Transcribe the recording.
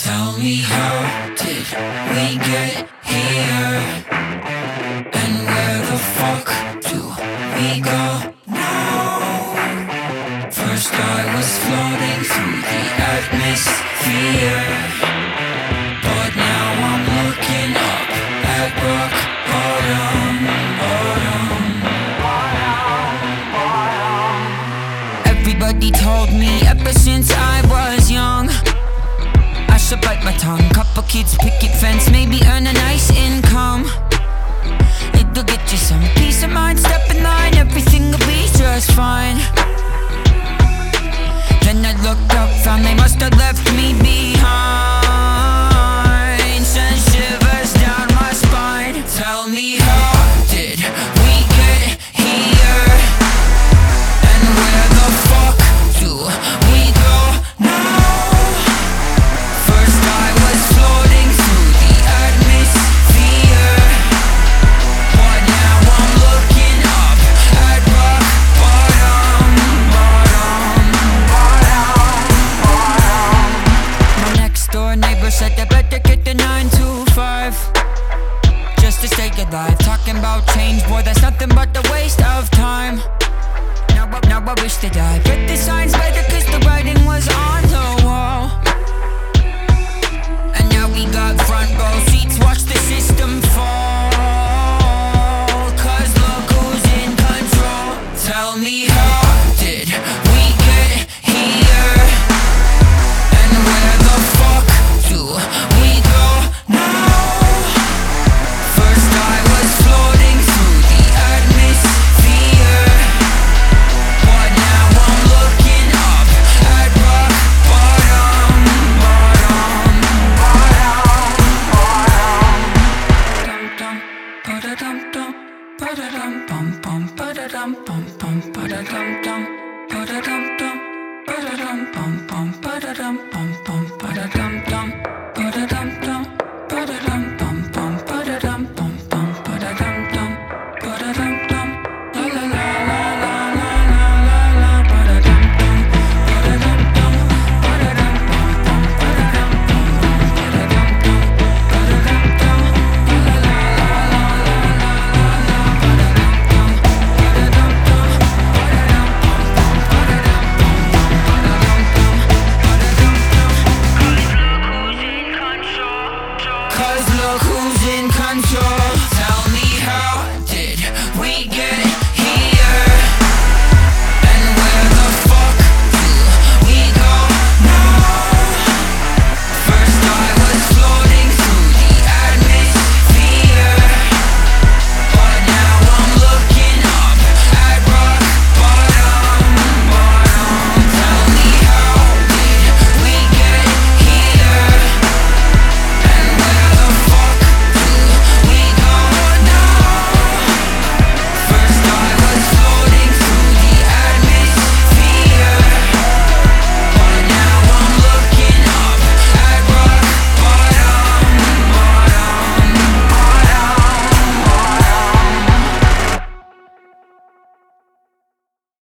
Tell me, how did we get here? And where the fuck do we go now? First I was floating through the atmosphere, but now I'm looking up at rock bottom, Everybody told me ever since I was young I should bite my tongue. Couple kids, picket fence, maybe earn a nice income. It'll get you some peace of mind. Step in line, everything will be just fine. Then I looked up, found they must have left me behind. Sent shivers down my spine. Tell me, how did we get here? And where the fuck do we go now? First I was floating through the atmosphere, but now I'm looking up at rock bottom. My next door neighbor said I better get the 9 to 5 just to stay alive. Talking about change, boy, that's nothing but a waste of time. Now I wish that I read the signs better, cause the writing was on the wall. And now we got front row seats, watch the system fall. Cause look who's in control. Tell me, how did we get here? And where the fuck do we go now? First I was floating through the atmosphere, but now I'm looking up at rock bottom. Ba-da-dum-dum, ba-da-dum-bum-bum, ba-da-dum-bum-bum, ba-da-dum-dum, ba-da-dum-dum, ba-da-dum-bum-bum, ba-da-dum-bum-bum, ba-da-dum-dum, ba-da-dum-dum, ba-da-dum-bum-bum, ba-da-dum-bum-bum, ba-da-dum-dum, ba-da-dum-dum, la la la la la la la la la, ba-da-dum-dum, ba-da-dum-dum, ba-da-dum-bum-bum, ba-da-dum-bum-bum, ba-da-dum-dum, ba-da-dum-dum, la la la la la la la la, ba-da-dum-dum, ba-da-dum-dum, ba-da-dum-dum, ba-da-dum-dum. Cause look who's in control.